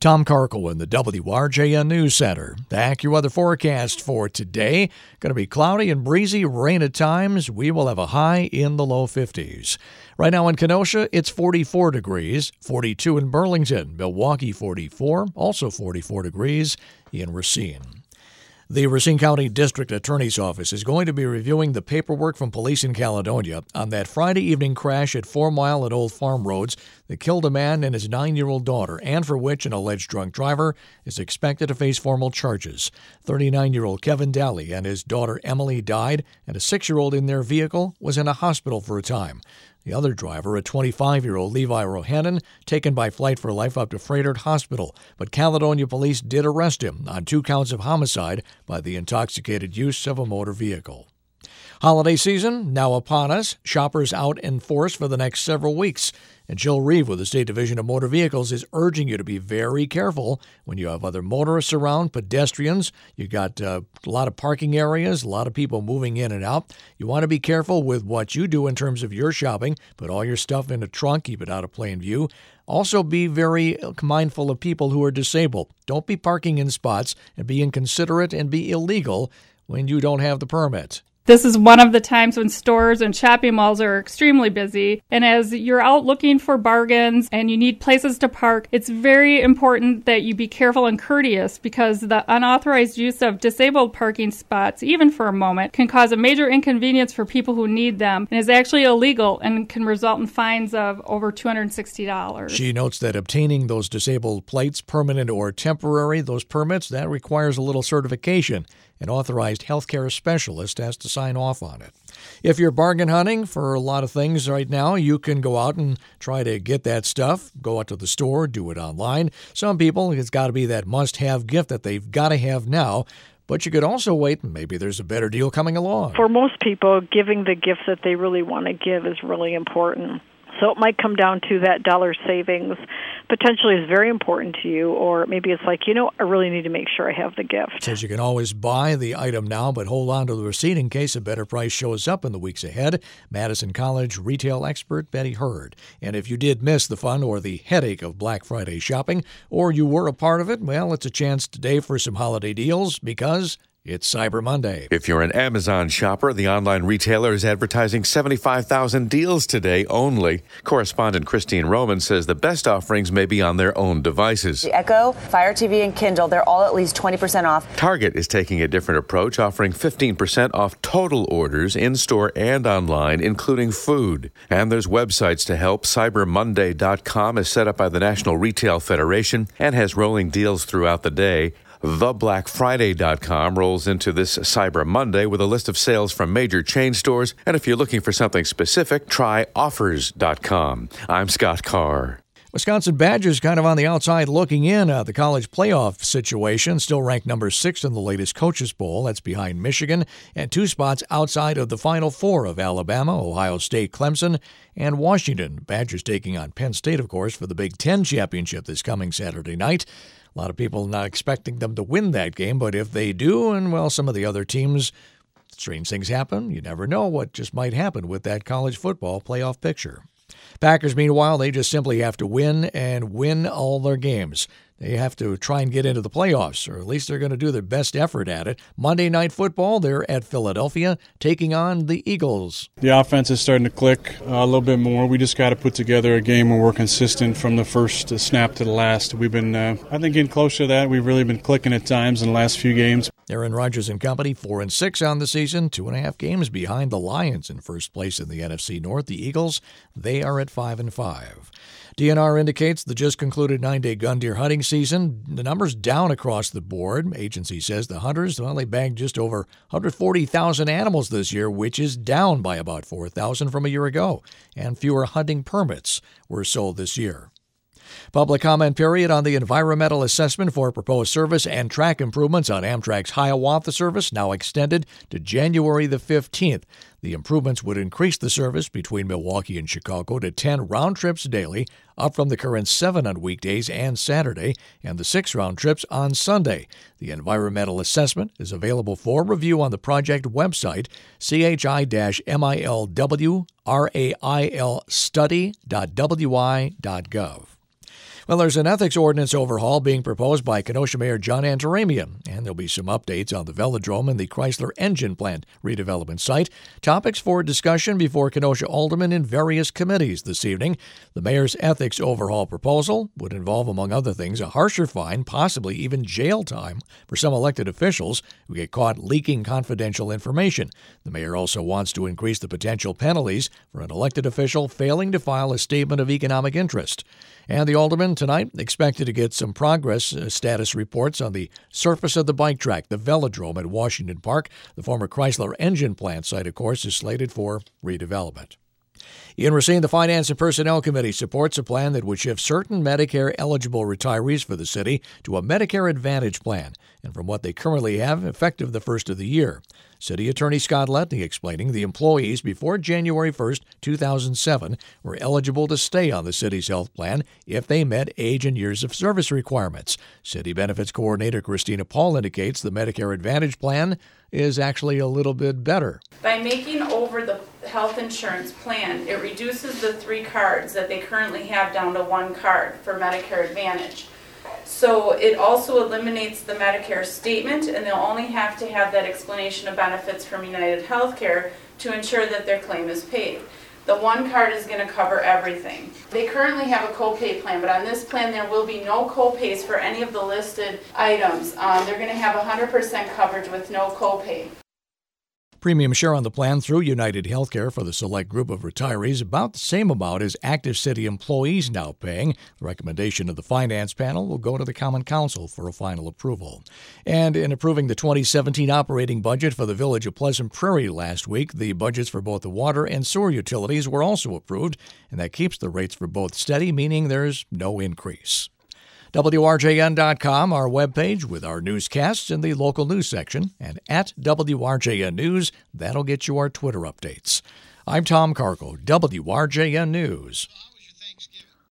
Tom Karkel in the WRJN News Center. The AccuWeather forecast for today. Going to be cloudy and breezy, rain at times. We will have a high in the low 50s. Right now in Kenosha, it's 44 degrees, 42 in Burlington, Milwaukee 44, also 44 degrees in Racine. The Racine County District Attorney's Office is going to be reviewing the paperwork from police in Caledonia on that Friday evening crash at 4 Mile and Old Farm Roads that killed a man and his 9-year-old daughter, and for which an alleged drunk driver is expected to face formal charges. 39-year-old Kevin Daly and his daughter Emily died, and a 6-year-old in their vehicle was in a hospital for a time. The other driver, a 25-year-old Levi Rohannon, taken by Flight for Life up to Froedtert Hospital, but Caledonia police did arrest him on 2 counts of homicide by the intoxicated use of a motor vehicle. Holiday season now upon us. Shoppers out in force for the next several weeks. And Jill Reeve with the State Division of Motor Vehicles is urging you to be very careful when you have other motorists around, pedestrians. You got a lot of parking areas, a lot of people moving in and out. You want to be careful with what you do in terms of your shopping. Put all your stuff in a trunk, keep it out of plain view. Also be very mindful of people who are disabled. Don't be parking in spots and be inconsiderate and be illegal when you don't have the permit. This is one of the times when stores and shopping malls are extremely busy. And as you're out looking for bargains and you need places to park, it's very important that you be careful and courteous, because the unauthorized use of disabled parking spots, even for a moment, can cause a major inconvenience for people who need them and is actually illegal and can result in fines of over $260. She notes that obtaining those disabled plates, permanent or temporary, those permits, that requires a little certification. An authorized healthcare specialist has to sign off on it. If you're bargain hunting for a lot of things right now, you can go out and try to get that stuff. Go out to the store, do it online. Some people, it's got to be that must-have gift that they've got to have now. But you could also wait, and maybe there's a better deal coming along. For most people, giving the gifts that they really want to give is really important. So it might come down to that dollar savings potentially is very important to you, or maybe it's like, I really need to make sure I have the gift. Says you can always buy the item now, but hold on to the receipt in case a better price shows up in the weeks ahead. Madison College retail expert Betty Hurd. And if you did miss the fun or the headache of Black Friday shopping, or you were a part of it, well, it's a chance today for some holiday deals because it's Cyber Monday. If you're an Amazon shopper, the online retailer is advertising 75,000 deals today only. Correspondent Christine Roman says the best offerings may be on their own devices. The Echo, Fire TV, and Kindle, they're all at least 20% off. Target is taking a different approach, offering 15% off total orders in-store and online, including food. And there's websites to help. CyberMonday.com is set up by the National Retail Federation and has rolling deals throughout the day. TheBlackFriday.com rolls into this Cyber Monday with a list of sales from major chain stores. And if you're looking for something specific, try Offers.com. I'm Scott Carr. Wisconsin Badgers kind of on the outside looking in at the college playoff situation, still ranked number 6 in the latest Coaches Poll. That's behind Michigan and 2 spots outside of the Final Four of Alabama, Ohio State, Clemson, and Washington. Badgers taking on Penn State, of course, for the Big Ten championship this coming Saturday night. A lot of people not expecting them to win that game, but if they do, and, well, some of the other teams, strange things happen. You never know what just might happen with that college football playoff picture. Packers, meanwhile, they just simply have to win and win all their games. They have to try and get into the playoffs, or at least they're going to do their best effort at it. Monday Night Football, they're at Philadelphia, taking on the Eagles. The offense is starting to click a little bit more. We just got to put together a game where we're consistent from the first snap to the last. We've been, I think, getting close to that. We've really been clicking at times in the last few games. Aaron Rodgers and company, 4-6 on the season, 2.5 games behind the Lions in first place in the NFC North. The Eagles, they are at 5-5. DNR indicates the just concluded 9-day gun deer hunting season. The numbers down across the board. Agency says the hunters, well, they bagged just over 140,000 animals this year, which is down by about 4,000 from a year ago. And fewer hunting permits were sold this year. Public comment period on the environmental assessment for proposed service and track improvements on Amtrak's Hiawatha service now extended to January the 15th. The improvements would increase the service between Milwaukee and Chicago to 10 round trips daily, up from the current 7 on weekdays and Saturday, and the 6 round trips on Sunday. The environmental assessment is available for review on the project website, chi-milwrailstudy.wi.gov. Well, there's an ethics ordinance overhaul being proposed by Kenosha Mayor John Antaramian, and there'll be some updates on the velodrome and the Chrysler engine plant redevelopment site. Topics for discussion before Kenosha aldermen in various committees this evening. The mayor's ethics overhaul proposal would involve, among other things, a harsher fine, possibly even jail time, for some elected officials who get caught leaking confidential information. The mayor also wants to increase the potential penalties for an elected official failing to file a statement of economic interest. And the aldermen tonight expected to get some progress status reports on the surface of the bike track, the velodrome at Washington Park. The former Chrysler engine plant site, of course, is slated for redevelopment. In Racine, the Finance and Personnel Committee supports a plan that would shift certain Medicare-eligible retirees for the city to a Medicare Advantage plan, and from what they currently have, effective the first of the year. City Attorney Scott Letney explaining the employees before January 1st, 2007 were eligible to stay on the city's health plan if they met age and years of service requirements. City Benefits Coordinator Christina Paul indicates the Medicare Advantage plan is actually a little bit better. By making over the health insurance plan, it reduces the 3 cards that they currently have down to 1 card for Medicare Advantage. So it also eliminates the Medicare statement, and they'll only have to have that explanation of benefits from United Healthcare to ensure that their claim is paid. The 1 card is going to cover everything. They currently have a copay plan, but on this plan there will be no copays for any of the listed items. They're going to have 100% coverage with no copay. Premium share on the plan through United Healthcare for the select group of retirees, about the same amount as active city employees now paying. The recommendation of the Finance Panel will go to the Common Council for a final approval. And in approving the 2017 operating budget for the Village of Pleasant Prairie last week, the budgets for both the water and sewer utilities were also approved, and that keeps the rates for both steady, meaning there's no increase. WRJN.com, our webpage with our newscasts in the local news section, and at WRJN News, that'll get you our Twitter updates. I'm Tom Carco, WRJN News.